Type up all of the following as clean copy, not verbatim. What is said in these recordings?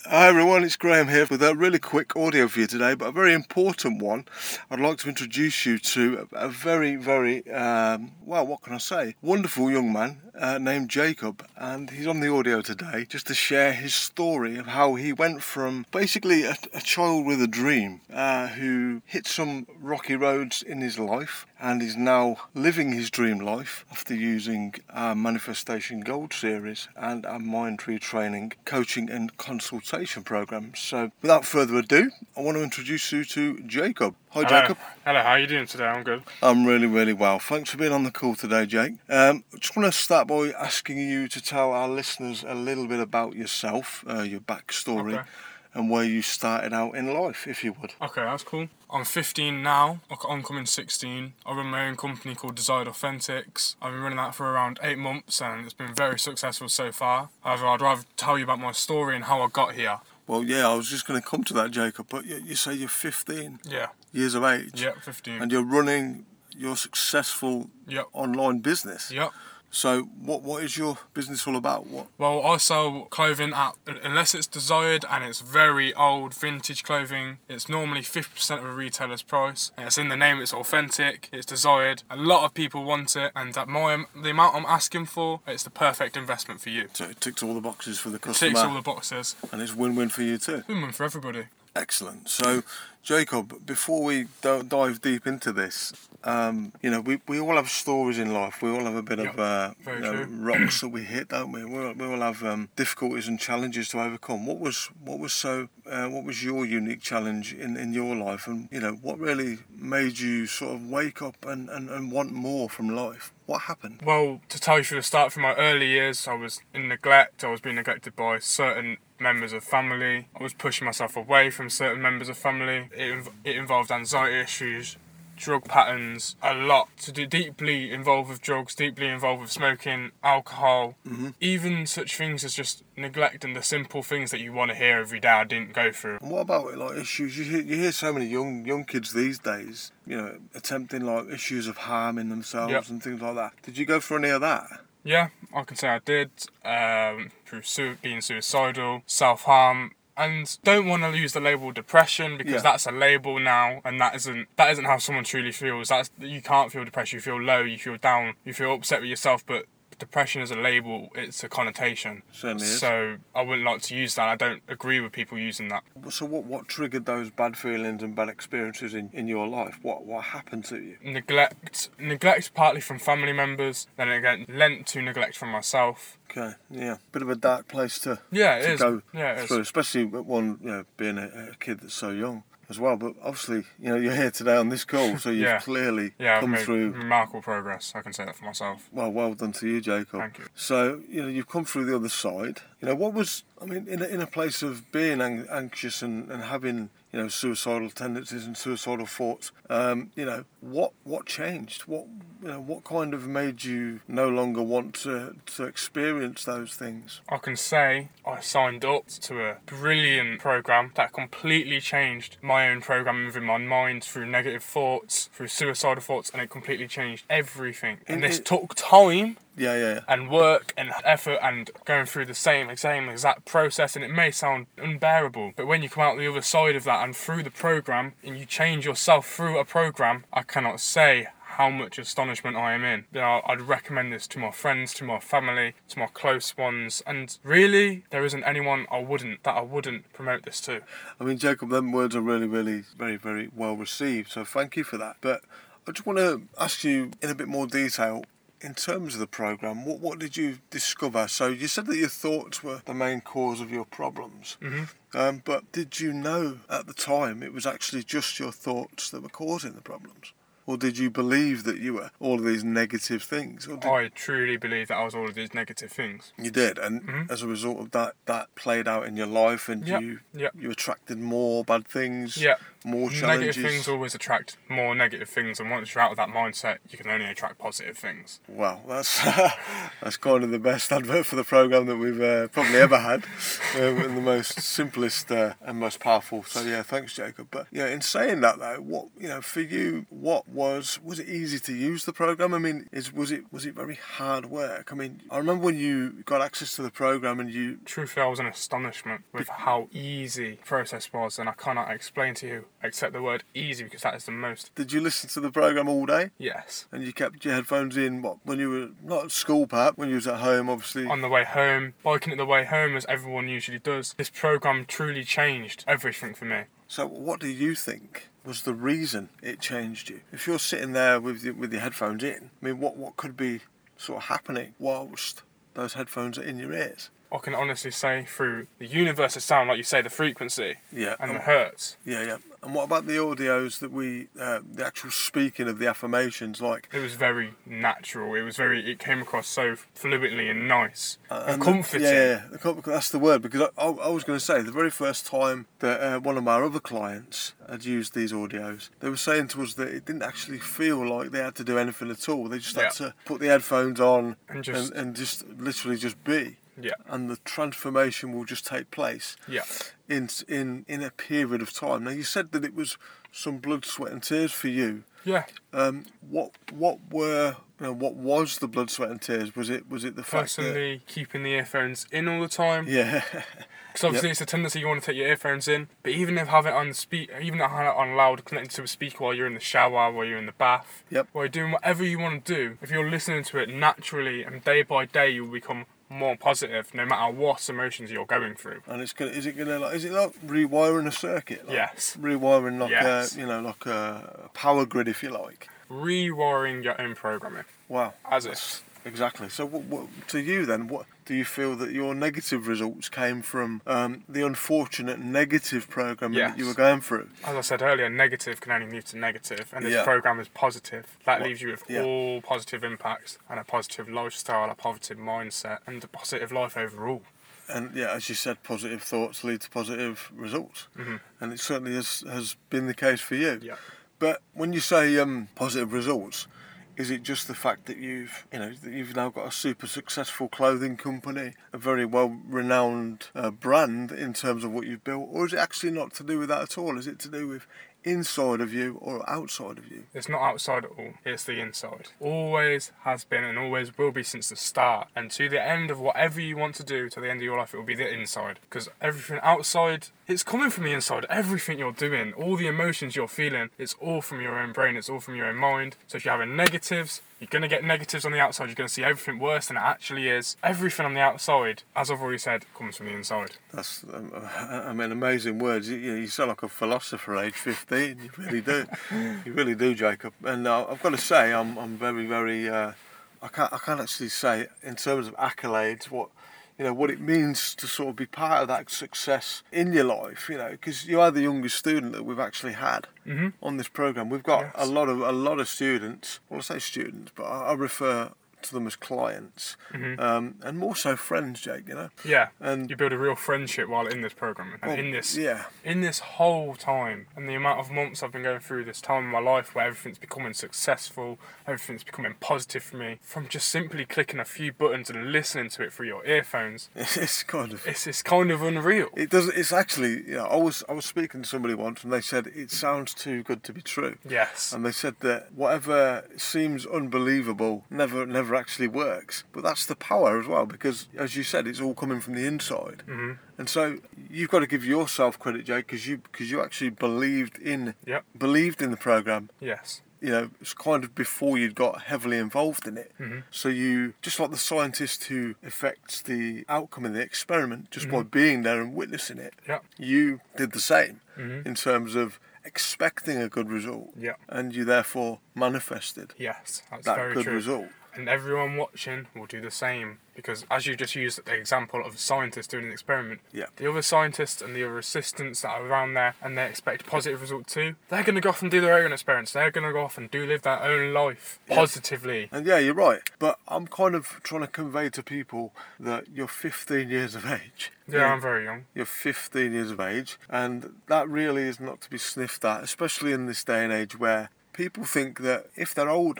Hi everyone, it's Graham here with a really quick audio for you today, but a very important one. I'd like to introduce you to a very, what can I say? Wonderful young man named Jacob, and he's on the audio today just to share his story of how he went from basically a child with a dream who hit some rocky roads in his life and is now living his dream life after using our Manifestation Gold series and our Mind Retraining coaching and consultation program. So without further ado, I want to introduce you to Jacob. Hi, Hello. Jacob. Hello, how are you doing today? I'm good. I'm really well. Thanks for being on the call today, Jake. I just want to start by asking you to tell our listeners a little bit about yourself, your backstory, Okay. and where you started out in life, if you would. Okay, that's cool. I'm 15 now, oncoming 16. I run my own company called Desired Authentics. I've been running that for around 8 months and it's been very successful so far. However, I'd rather tell you about my story and how I got here. Well, yeah, I was just going to come to that, Jacob, but you say you're 15 Yeah. years of age. Yep, 15. And you're running your successful online business. Yep. So what is your business all about? Well, I sell clothing unless it's desired and it's very old vintage clothing, it's normally 50% of a retailer's price. And it's in the name, it's authentic, it's desired. A lot of people want it, and at the amount I'm asking for, it's the perfect investment for you. So it ticks all the boxes for the customer. It ticks all the boxes. And it's win-win for you too. Win-win for everybody. Excellent. So, Jacob, before we dive deep into this, we all have stories in life. We all have a bit of rocks that we hit, don't we? We all have difficulties and challenges to overcome. What was your unique challenge in your life, and what really made you sort of wake up and want more from life? What happened? Well, to tell you from the start, from my early years, I was in neglect. I was being neglected by certain members of family. I was pushing myself away from certain members of family. It involved anxiety issues, drug patterns, a lot to do, deeply involved with drugs, deeply involved with smoking, alcohol, even such things as just neglect and the simple things that you want to hear every day I didn't go through. And what about like issues? You hear so many young kids these days, attempting like issues of harming themselves and things like that. Did you go for any of that? Yeah, I can say I did, through being suicidal, self-harm. And don't want to use the label depression because that's a label now, and that isn't how someone truly feels. You can't feel depressed. You feel low. You feel down. You feel upset with yourself. But depression is a label. It's a connotation. Certainly is. So I wouldn't like to use that. I don't agree with people using that. So what triggered those bad feelings and bad experiences in your life? What happened to you? Neglect partly from family members. Then again, lent to neglect from myself. Okay, yeah, bit of a dark place to go through, especially one being a kid that's so young as well. But obviously, you're here today on this call, so you've clearly come through remarkable progress. I can say that for myself. Well done to you, Jacob. Thank you. So you've come through the other side. What was in a place of being anxious and having suicidal tendencies and suicidal thoughts. What changed? What kind of made you no longer want to experience those things? I can say I signed up to a brilliant program that completely changed my own programming within my mind through negative thoughts, through suicidal thoughts, and it completely changed everything. And this took time. And work and effort and going through the same exact process, and it may sound unbearable, but when you come out the other side of that and through the program and you change yourself through a program, I cannot say how much astonishment I am in. I'd recommend this to my friends, to my family, to my close ones, and really there isn't anyone I wouldn't promote this to. I mean, Jacob, them words are really, really very, very well received, so thank you for that. But I just want to ask you in a bit more detail, in terms of the programme, what did you discover? So you said that your thoughts were the main cause of your problems. But did you know at the time it was actually just your thoughts that were causing the problems? Or did you believe that you were all of these negative things? I truly believe that I was all of these negative things. You did, and as a result of that played out in your life, and you attracted more bad things, more challenges. Negative things always attract more negative things, and once you're out of that mindset, you can only attract positive things. Well, that's kind of the best advert for the programme that we've probably ever had, and the most simplest and most powerful. So yeah, thanks, Jacob. But in saying that though, for you, what was it easy to use the program? I mean, was it very hard work? I mean, I remember when you got access to the program and you... Truthfully, I was in astonishment with how easy the process was, and I cannot explain to you except the word easy, because that is the most. Did you listen to the program all day? Yes. And you kept your headphones in, what, when you were not at school, perhaps, when you was at home, obviously? On the way home, biking at the way home, as everyone usually does. This program truly changed everything for me. So what do you think was the reason it changed you? If you're sitting there with your headphones in, I mean, what could be sort of happening whilst those headphones are in your ears? I can honestly say, through the universe of sound, like you say, the frequency and the hertz. Yeah. And what about the audios that the actual speaking of the affirmations, like... It was very natural. It came across so fluently and nice and comforting. That's the word, because I was going to say, the very first time that one of our other clients had used these audios, they were saying to us that it didn't actually feel like they had to do anything at all. They just had to put the headphones on and just literally just be. Yeah. And the transformation will just take place. Yeah. In a period of time. Now, you said that it was some blood, sweat and tears for you. Yeah. What was the blood, sweat and tears? Was it the fact that... Personally, keeping the earphones in all the time. Yeah. Because obviously it's a tendency you want to take your earphones in, but even if have it on on loud, connected to a speaker while you're in the shower, while you're in the bath, while you're doing whatever you want to do, if you're listening to it naturally, and day by day you'll become more positive, no matter what emotions you're going through. And is it like rewiring a circuit? Like yes. Rewiring like a power grid, if you like. Rewiring your own programming. Wow. Exactly. So, what to you then? What do you feel that your negative results came from? The unfortunate negative programming that you were going through. As I said earlier, negative can only lead to negative, and this program is positive. That leaves you with all positive impacts and a positive lifestyle, a positive mindset, and a positive life overall. And as you said, positive thoughts lead to positive results, and it certainly has been the case for you. Yeah. But when you say positive results, is it just the fact that you've now got a super successful clothing company, a very well-renowned brand in terms of what you've built, or is it actually not to do with that at all? Is it to do with inside of you or outside of you? It's not outside at all, it's the inside. Always has been and always will be since the start. And to the end of whatever you want to do, to the end of your life, it will be the inside. Because everything outside, it's coming from the inside. Everything you're doing, all the emotions you're feeling, it's all from your own brain, it's all from your own mind. So if you're having negatives, you're going to get negatives on the outside, you're going to see everything worse than it actually is. Everything on the outside, as I've already said, comes from the inside. That's, amazing words. You sound like a philosopher age 15, you really do. You really do, Jacob. And I've got to say, I'm very, very... I can't actually say, in terms of accolades, what it means to sort of be part of that success in your life, because you are the youngest student that we've actually had on this program. We've got a lot of students. Well, I say students, but I refer to them as clients, and more so friends, Jake. Yeah, and you build a real friendship while in this program, and in this whole time, and the amount of months I've been going through this time in my life where everything's becoming successful, everything's becoming positive for me, from just simply clicking a few buttons and listening to it through your earphones. It's kind of unreal. It does. It's actually, I was speaking to somebody once, and they said it sounds too good to be true. Yes. And they said that whatever seems unbelievable never actually works. But that's the power as well, because as you said, it's all coming from the inside. And so you've got to give yourself credit, Jake, because you actually believed in the program. Yes. It's kind of before you'd got heavily involved in it. So you, just like the scientist who affects the outcome in the experiment just by being there and witnessing it, you did the same in terms of expecting a good result, and you therefore manifested that's that very good true. result. And everyone watching will do the same, because as you just used the example of a scientist doing an experiment, the other scientists and the other assistants that are around there, and they expect positive result too, they're going to go off and do their own experiments. They're going to go off and live their own life positively. And you're right. But I'm kind of trying to convey to people that you're 15 years of age. Yeah, I'm very young. You're 15 years of age, and that really is not to be sniffed at, especially in this day and age where people think that if they're older,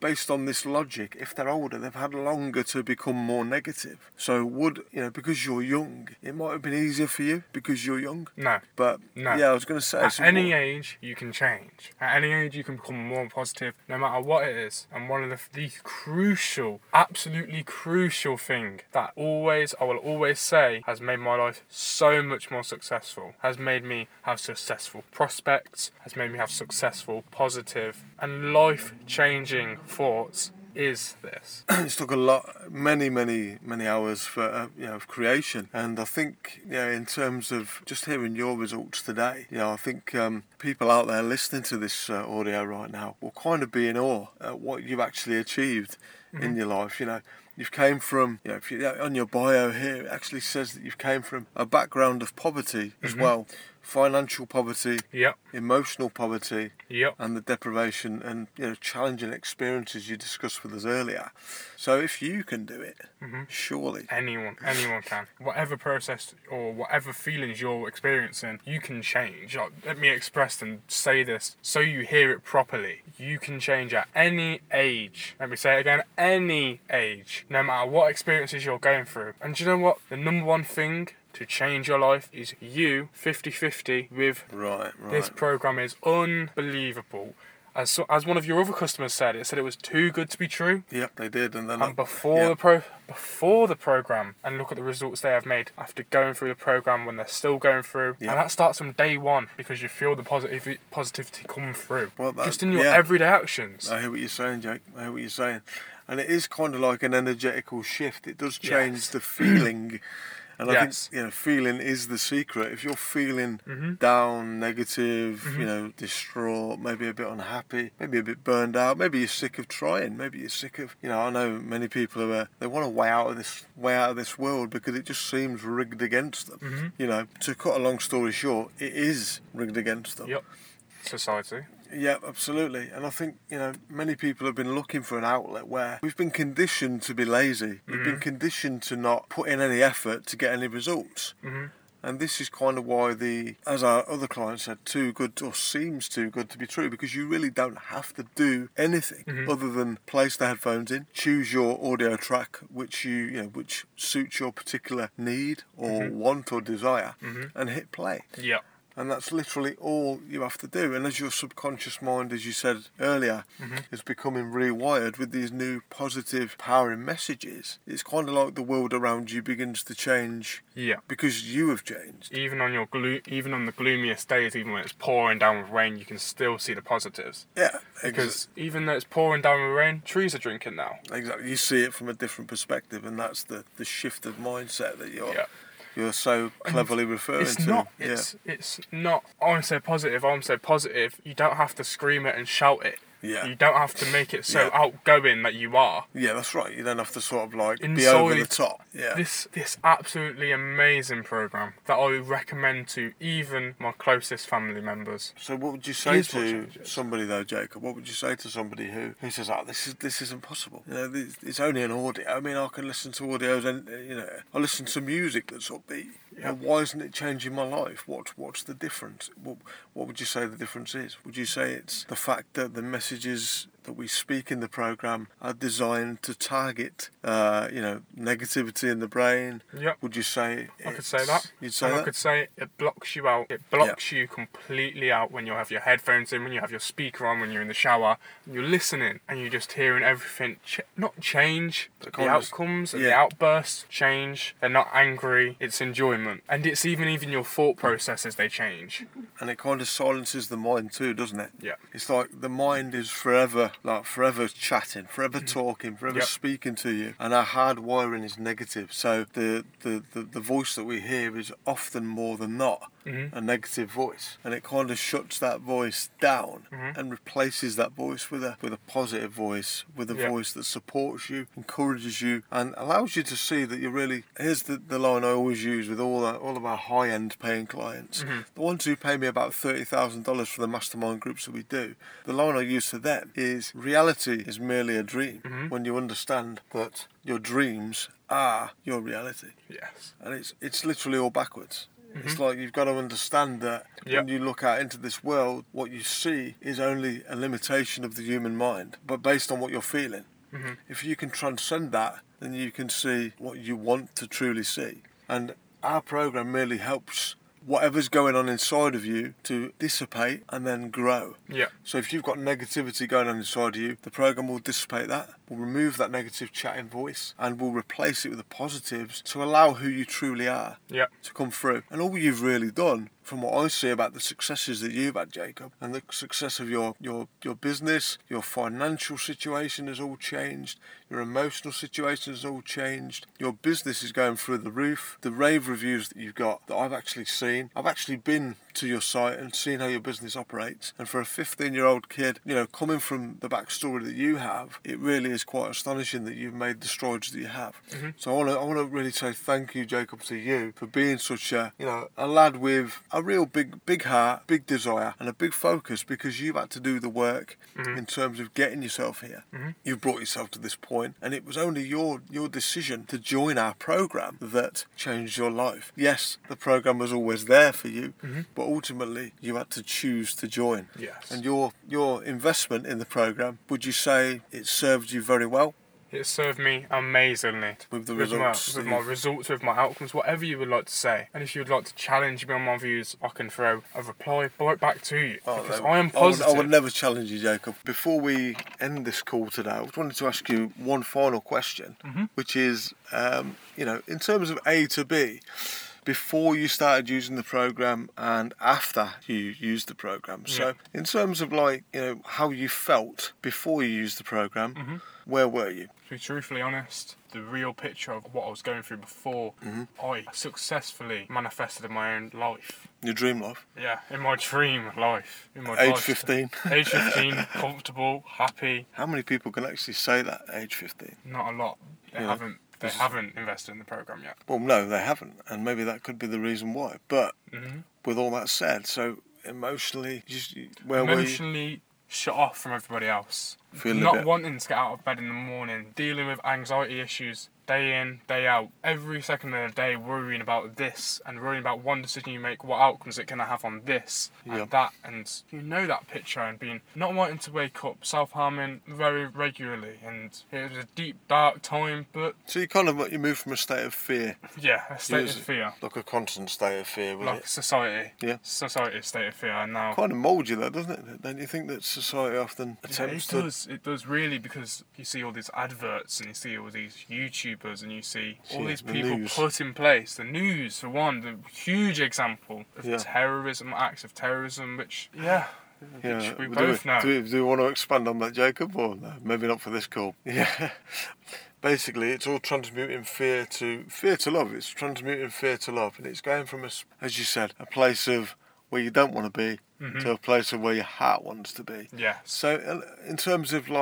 based on this logic, if they're older, they've had longer to become more negative. So because you're young, it might have been easier for you because you're young. No. But No. yeah, I was going to say. At any age, you can change. At any age, you can become more positive, no matter what it is. And one of the crucial, absolutely crucial thing that I will always say, has made my life so much more successful, has made me have successful prospects, has made me have successful, positive, and life-changing thoughts, is this. It's took many hours for of creation, and I think in terms of just hearing your results today, I think people out there listening to this audio right now will kind of be in awe at what you've actually achieved in your life. You've came from, if you on your bio here, it actually says that you've came from a background of poverty as well. Financial poverty, Yep. emotional poverty, Yep. and the deprivation and challenging experiences you discussed with us earlier. So if you can do it, surely Anyone can. Whatever process or whatever feelings you're experiencing, you can change. Let me express and say this so you hear it properly. You can change at any age. Let me say it again, any age. No matter what experiences you're going through. And do you know what? The number one thing to change your life is you 50-50 with right. This program is unbelievable. As one of your other customers said, it was too good to be true. Yep, they did, and before the program, and look at the results they have made after going through the program when they're still going through, and that starts from day one because you feel the positivity come through just in your everyday actions. I hear what you're saying, Jake. I hear what you're saying, and it is kind of like an energetical shift. It does change the feeling. And I think, feeling is the secret. If you're feeling down, negative, distraught, maybe a bit unhappy, maybe a bit burned out, maybe you're sick of trying, maybe you're sick of, I know many people they want a way out of this world because it just seems rigged against them. To cut a long story short, it is rigged against them. Yep. Society. Yeah, absolutely. And I think, many people have been looking for an outlet where we've been conditioned to be lazy. We've been conditioned to not put in any effort to get any results. And this is kind of why as our other clients said, too good or seems too good to be true, because you really don't have to do anything other than place the headphones in, choose your audio track which which suits your particular need or want or desire, and hit play. Yeah. And that's literally all you have to do. And as your subconscious mind, as you said earlier, is becoming rewired with these new positive, powering messages, it's kind of like the world around you begins to change. Yeah. Because you have changed. Even on the gloomiest days, even when it's pouring down with rain, you can still see the positives. Yeah. Because even though it's pouring down with rain, trees are drinking now. Exactly. You see it from a different perspective, and that's the shift of mindset that you're so cleverly referring to. It's not, I'm so positive. You don't have to scream it and shout it. Yeah. You don't have to make it so outgoing that you are. Yeah, that's right. You don't have to sort of be Inside over the top. Yeah. This absolutely amazing program that I would recommend to even my closest family members. So what would you say to somebody though, Jacob? What would you say to somebody who says, this isn't possible? It's only an audio. I mean, I can listen to audios and I listen to music that's upbeat. Why isn't it changing my life? What's the difference? What would you say the difference is? Would you say it's the fact that the messages that we speak in the program are designed to target, negativity in the brain? Yep. Would you say? I could say that. You'd say that? I could say it blocks you out. It blocks you completely out when you have your headphones in, when you have your speaker on, when you're in the shower, and you're listening, and you're just hearing everything. Not change, but the outcomes and the outbursts change. They're not angry. It's enjoyment, and it's even your thought processes, they change. And it kind of silences the mind too, doesn't it? Yeah. It's like the mind is forever chatting, forever talking, forever speaking to you, and our hard wiring is negative. So the voice that we hear is often more than not a negative voice, and it kind of shuts that voice down and replaces that voice with a positive voice, with a voice that supports you, encourages you, and allows you to see that you're really. Here's the line I always use with all of our high-end paying clients, the ones who pay me about $30,000 for the mastermind groups that we do. The line I use to them is, reality is merely a dream when you understand that your dreams are your reality. Yes. And it's literally all backwards. It's like you've got to understand that when you look out into this world, what you see is only a limitation of the human mind, but based on what you're feeling. If you can transcend that, then you can see what you want to truly see. And our program merely helps whatever's going on inside of you to dissipate and then grow. Yeah. So if you've got negativity going on inside of you, the program will dissipate that, will remove that negative chatting voice, and will replace it with the positives to allow who you truly are to come through. And all you've really done, from what I see about the successes that you've had, Jacob, and the success of your business, your financial situation has all changed, your emotional situation has all changed, your business is going through the roof, the rave reviews that you've got that I've actually seen. I've actually been to your site and seen how your business operates, and for a 15-year-old kid, coming from the backstory that you have, it really is quite astonishing that you've made the strides that you have. So I want to really say thank you, Jacob, to you for being such a lad with a real big heart, big desire, and a big focus, because you've had to do the work in terms of getting yourself here. You've brought yourself to this point, and it was only your decision to join our program that changed your life. Yes, the program was always there for you, but ultimately you had to choose to join. Yes. And your investment in the program, would you say it served you very well? It served me amazingly. With the results? With my results, with my outcomes, whatever you would like to say. And if you would like to challenge me on my views, I can throw a reply right back to you. Because I am positive. I would never challenge you, Jacob. Before we end this call today, I just wanted to ask you one final question, which is, in terms of A to B, before you started using the program and after you used the program. So in terms of how you felt before you used the program, where were you? To be truthfully honest, the real picture of what I was going through before I successfully manifested in my own life. Your dream life? Yeah, in my dream life. Age 15? Age 15, comfortable, happy. How many people can actually say that, age 15? Not a lot. They haven't invested in the program yet. Well, no, they haven't, and maybe that could be the reason why. But with all that said, so emotionally, where were you? Emotionally shut off from everybody else. Feeling not wanting to get out of bed in the morning, dealing with anxiety issues day in, day out, every second of the day worrying about this and worrying about one decision you make, what outcomes it can have on this and that, and that picture, and being not wanting to wake up, self-harming very regularly, and it was a deep, dark time, but... So you moved from a state of fear. Yeah, a state of fear. Like a constant state of fear, was like it? Society. Yeah. Society's state of fear, and now... Kind of mould you though, doesn't it? Don't you think that society often attempts to... It does really, because you see all these adverts and you see all these YouTubers and you see all these people put in place. The news, for one, the huge example of terrorism, acts of terrorism, which we both know. Do we want to expand on that, Jacob? Or no, maybe not for this call. Yeah. Basically, it's all transmuting fear to love. It's transmuting fear to love. And it's going from, as you said, a place of where you don't want to be to a place of where your heart wants to be. Yeah. So in terms of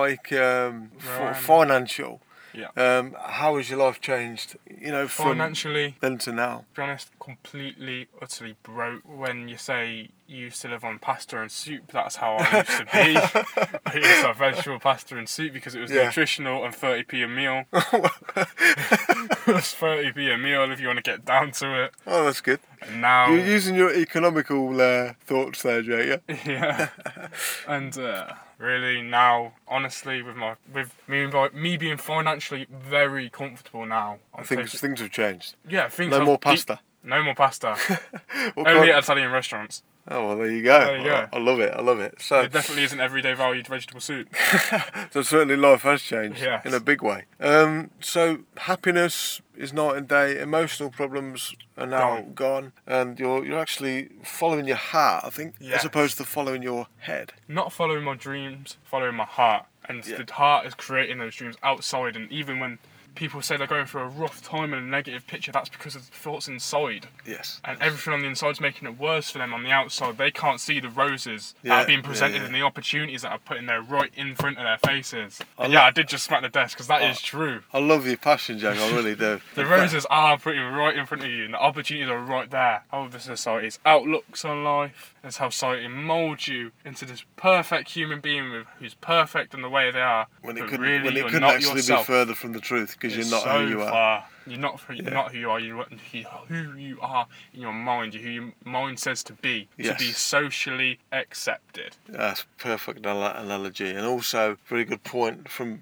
financial, how has your life changed, from financially, then to now? To be honest, completely, utterly broke. When you say you used to live on pasta and soup, that's how I used to be. I used to have vegetable pasta and soup because it was nutritional and 30p a meal. It was 30p a meal if you want to get down to it. Oh, that's good. And now... You're using your economical thoughts there, Jay, yeah? Yeah. And really now, honestly, with me being financially very comfortable now. Things have changed. Yeah, things No more pasta. No more pasta. Only at Italian restaurants. Oh, well, there you go. I love it. So it definitely isn't everyday valued vegetable soup. So certainly life has changed in a big way. So happiness is night and day. Emotional problems are now gone, and you're actually following your heart, I think, as opposed to following your head. Not following my dreams, following my heart, and the heart is creating those dreams outside. And even when people say they're going through a rough time and a negative picture, that's because of the thoughts inside. Yes. And everything on the inside's making it worse for them on the outside. They can't see the roses that are being presented and the opportunities that are put in there right in front of their faces. I did just smack the desk, because that is true. I love your passion, Jack, I really do. The roses are putting right in front of you, and the opportunities are right there. How the society's outlooks on life, and how society moulds you into this perfect human being who's perfect in the way they are. When it couldn't actually be further from the truth, because because you're It's not so who you are. far. You're not who you are. You're who you are in your mind. You're who your mind says to be Yes. socially accepted. That's perfect analogy, and also very good point from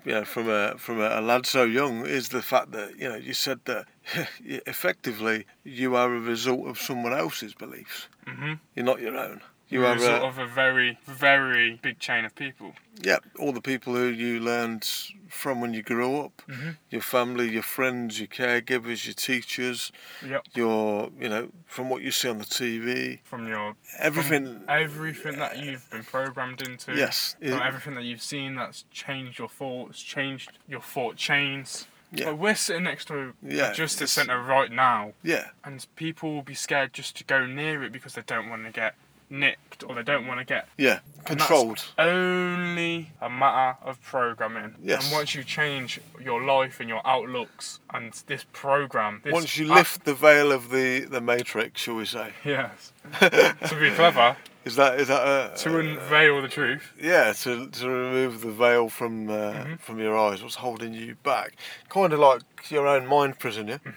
a lad so young is the fact that you said that effectively you are a result of someone else's beliefs. Mm-hmm. You're not your own. You're a result of a very, very big chain of people. Yeah, all the people who you learned from when you grew up, your family, your friends, your caregivers, your teachers, your, from what you see on the TV. From everything that you've been programmed into. Yes. From everything that you've seen that's changed your thoughts, changed your thought chains. Yeah. Like we're sitting next to Yeah, a justice centre right now. Yeah. And people will be scared just to go near it because they don't want to get nicked or they don't want to get controlled. And that's only a matter of programming. Yes. And once you change your life and your outlooks and this program, once you lift the veil of the matrix, shall we say? Yes. To be clever. Is that to unveil the truth? Yeah, to remove the veil from your eyes. What's holding you back? Kind of like your own mind prison, yeah.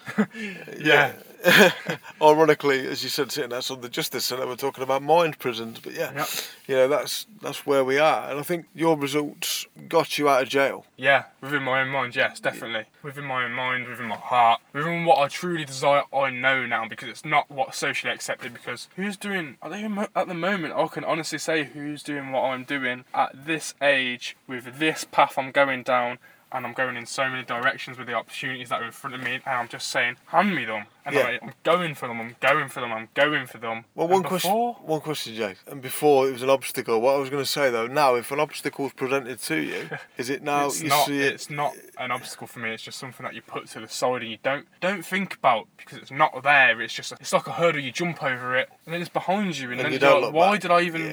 Yeah. Ironically, as you said, sitting outside the Justice Centre, we're talking about mind prisons, but that's where we are. And I think your results got you out of jail. Yeah, within my own mind, yes, definitely. Within my own mind, within my heart, within what I truly desire, I know now, because it's not what's socially accepted. Because at the moment, I can honestly say who's doing what I'm doing at this age, with this path I'm going down, and I'm going in so many directions with the opportunities that are in front of me, and I'm just saying, hand me them. And I'm going for them, I'm going for them. Well, one question, Jake. And before it was an obstacle. What I was going to say, though, now, if an obstacle is presented to you, is it now It's not an obstacle for me, it's just something that you put to the side and you don't think about, because it's not there. It's like a hurdle, you jump over it, and then it's behind you, and then you you're don't like, look why back. did I even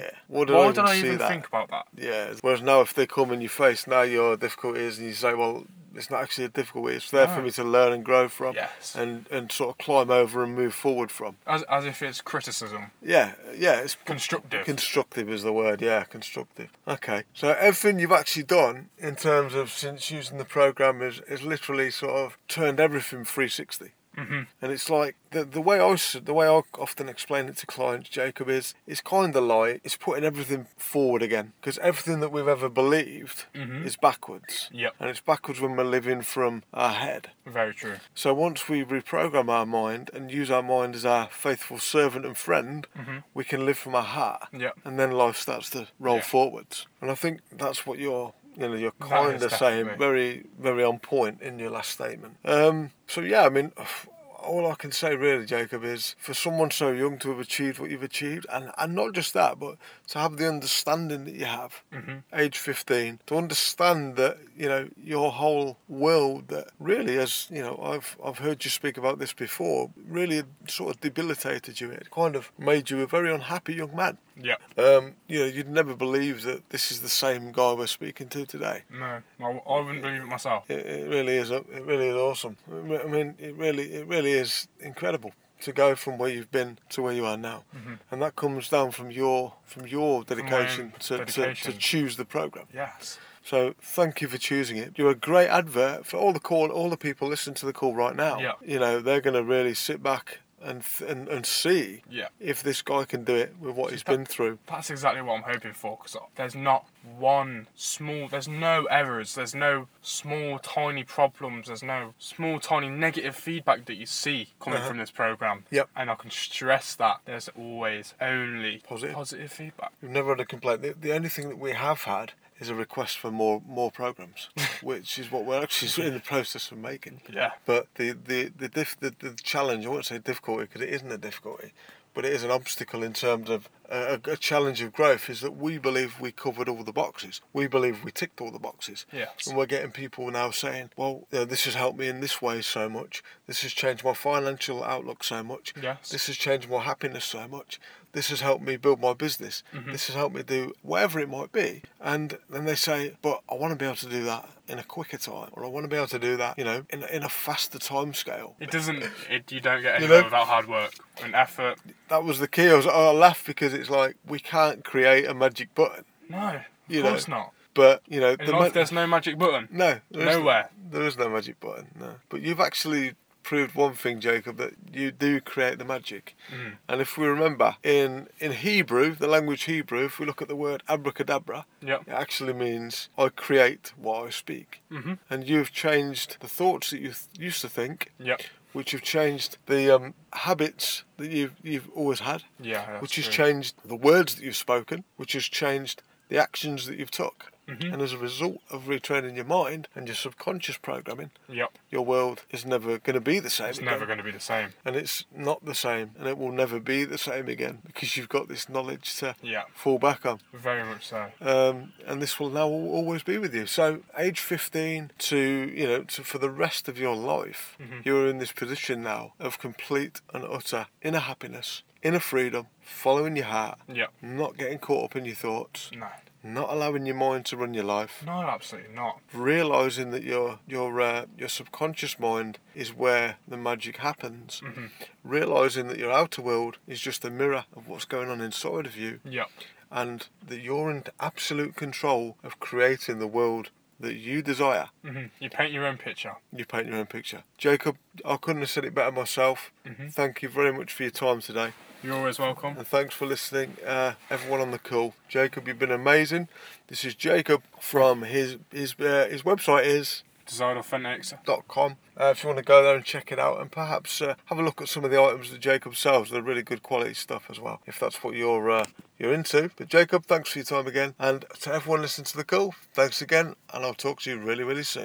think about that? Yeah, whereas now if they come in your face, now your difficulty is, and you say, well, it's not actually a difficulty, it's there for me to learn and grow from, and sort of climb over and move forward from. As if it's criticism. Yeah, it's constructive. Constructive is the word, constructive. Okay, so everything you've actually done in terms of since using the program is literally sort of turned everything 360. And it's like the way I often explain it to clients, Jacob, is kind of like it's putting everything forward again, because everything that we've ever believed is backwards. Yep. And it's backwards when we're living from our head. Very true. So once we reprogram our mind and use our mind as our faithful servant and friend, we can live from our heart. Yep. And then life starts to roll forwards. And I think that's what you're kind of saying, very, very on point in your last statement. All I can say really, Jacob, is for someone so young to have achieved what you've achieved, and not just that, but to have the understanding that you have, age 15, to understand that, your whole world that really, as, I've heard you speak about this before, really sort of debilitated you. It kind of made you a very unhappy young man. Yeah. You'd never believe that this is the same guy we're speaking to today. No, I wouldn't believe it myself. It really is. It really is awesome. I mean, it really is incredible to go from where you've been to where you are now, and that comes down from your dedication to choose the program. Yes. So thank you for choosing it. You're a great advert for all the people listening to the call right now. Yeah. They're going to really sit back and see if this guy can do it with what he's been through. That's exactly what I'm hoping for, because there's no errors, there's no small tiny problems, there's no small tiny negative feedback that you see coming from this program. Yep. And I can stress that there's always only positive feedback. We've never had a complaint. The only thing that we have had is a request for more programs, which is what we're actually in the process of making. Yeah. But the challenge, I won't say difficulty because it isn't a difficulty, but it is an obstacle in terms of a challenge of growth, is that we believe we covered all the boxes. We believe we ticked all the boxes. Yes. And we're getting people now saying, well, this has helped me in this way so much. This has changed my financial outlook so much. Yes. This has changed my happiness so much. This has helped me build my business. This has helped me do whatever it might be. And then they say, but I want to be able to do that in a quicker time, or I want to be able to do that, in a faster time scale. You don't get anywhere without hard work and effort. That was the key. I laughed because it's like, we can't create a magic button. No, of course not. But, you know... In life, there's no magic button. No. Nowhere. There is no magic button, no. But you've actually proved one thing, Jacob, that you do create the magic. Mm. And if we remember, in Hebrew, the language Hebrew, if we look at the word abracadabra, Yep. it actually means I create what I speak. Mm-hmm. And you've changed the thoughts that you used to think, Yep. which have changed the habits that you've always had, Yeah, that's which has true. changed the words that you've spoken, which has changed the actions that you've took. Mm-hmm. And as a result of retraining your mind and your subconscious programming, Yep. your world is never going to be the same It's again. never going to be the same. And it's not the same, and it will never be the same again, because you've got this knowledge to Yeah. fall back on. Very much so. And this will now always be with you. So, age 15 to for the rest of your life, you're in this position now of complete and utter inner happiness, inner freedom, following your heart, Yep. not getting caught up in your thoughts, No. not allowing your mind to run your life. No, absolutely not. Realising that your subconscious mind is where the magic happens. Mm-hmm. Realising that your outer world is just a mirror of what's going on inside of you, Yep. and that you're in absolute control of creating the world that you desire. Mm-hmm. You paint your own picture. You paint your own picture. Jacob, I couldn't have said it better myself. Mm-hmm. Thank you very much for your time today. You're always welcome. And thanks for listening, everyone on the call. Jacob, you've been amazing. This is Jacob from his website is DesiredAuthentic.com. if you want to go there and check it out, and perhaps have a look at some of the items that Jacob sells. They're really good quality stuff as well, if that's what you're into. But Jacob, thanks for your time again, and to everyone listening to the call, thanks again, and I'll talk to you really, really soon.